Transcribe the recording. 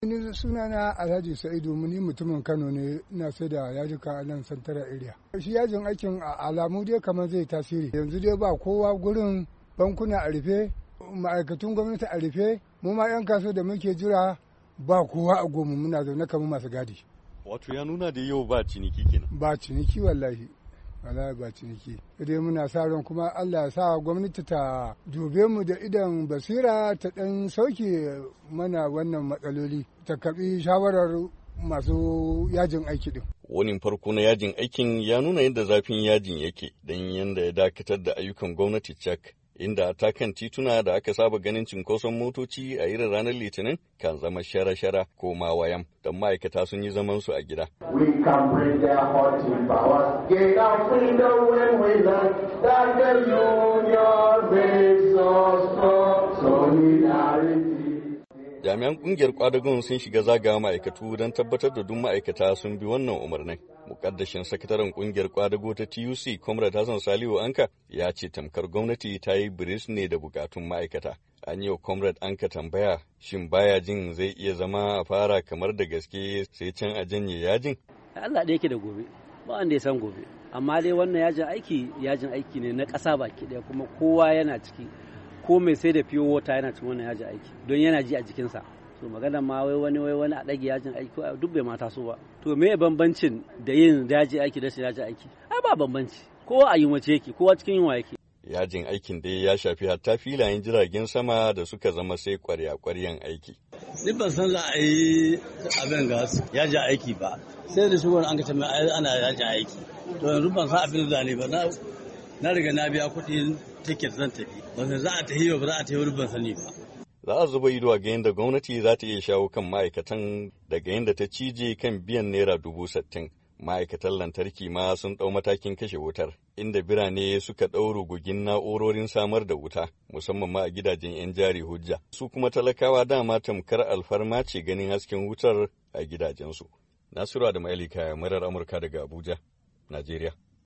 Ni sunana Alhaji Sa'idu, ni mutumin Kano ne, ina sai da yajika a nan Santara area. Shi yajin aikin a alamu dai kamar zai tasiri. Yanzu dai ba kowa gurin, bankuna a rufe, ma'aikatun gwamnati a rufe, mu ma 'yan kasuwa da muke jira ba kowa a gomu, muna zaune kamar masu gadi. Wato ya nuna da yau ba ciniki kenan. Ba ciniki wallahi ba ciniki. Dai muna sa ran kuma Allah ya sa gwamnati ta dube mu da idan basira, ta dan sauke mana wannan matsaloli, ta karbi shawarar masu yajin aiki din. Wani farko na yajin aikin ya nuna yadda zafin yajin yake, don yadda ya dakatar da ayyukan gwamnati cak, inda ta kan tituna da aka saba ganin cinkoson motoci a irin ranar Litinin kan zama shara-shara ko ma wayam, don ma'aikata sun yi zaman su a gida. Jami'an kungiyar kwadagon sun shiga zagawa ma'aikatu don tabbatar da duk ma'aikata sun bi wannan umarnin. Mukaddashin sakataren kungiyar kwadago ta TUC, Comrade Hassan Salihu Anka, ya ce tamkar gwamnati ta yi biris ne da bukatun ma'aikata. An yi wa Comrade Anka tambaya, shin baya jin zai iya zama a fara kamar da gaske sai can a janye yajin? Allah da yake da gobe, ba wanda ya san gobe. Amma dai wannan yajin aiki ne na ƙasa baki ɗaya, kuma kowa yana ciki. Ko mai sai da fiyo wata yana cin wannan yajin aiki don yana ji a jikinsa. So magana ma wai wani a ɗage yajin aiki duk bai mata so ba. To me bambancin da yin yajin aiki da shi yajin aiki? Ai ba bambanci. Kowa a yunwace yake, kowa cikin yunwa yake. Yajin aikin dai ya shafi hatta filayen jiragen sama da suka zama sai kwarya-kwaryan aiki. Ni ban san za a yi abin ga yajin aiki ba. Sai da shugaban an ka ana yajin aiki. To yanzu ban san abin da ne ba. Na riga na biya kuɗin tiket zan tafi. Ba za a tafi ba za a tafi wani ban sani ba. Za a zuba ido a ga yadda gwamnati za ta iya shawo kan ma'aikatan daga yadda ta cije kan biyan naira 60,000. Ma'aikatan lantarki ma sun ɗau matakin kashe wutar, inda birane suka ɗau rugugin na'urorin samar da wuta, musamman ma a gidajen 'yan jari hujja. Su kuma talakawa dama tamkar alfarma ce ganin hasken wutar a gidajensu. Nasiru Adamu Alika, murar Amurka daga Abuja, Najeriya.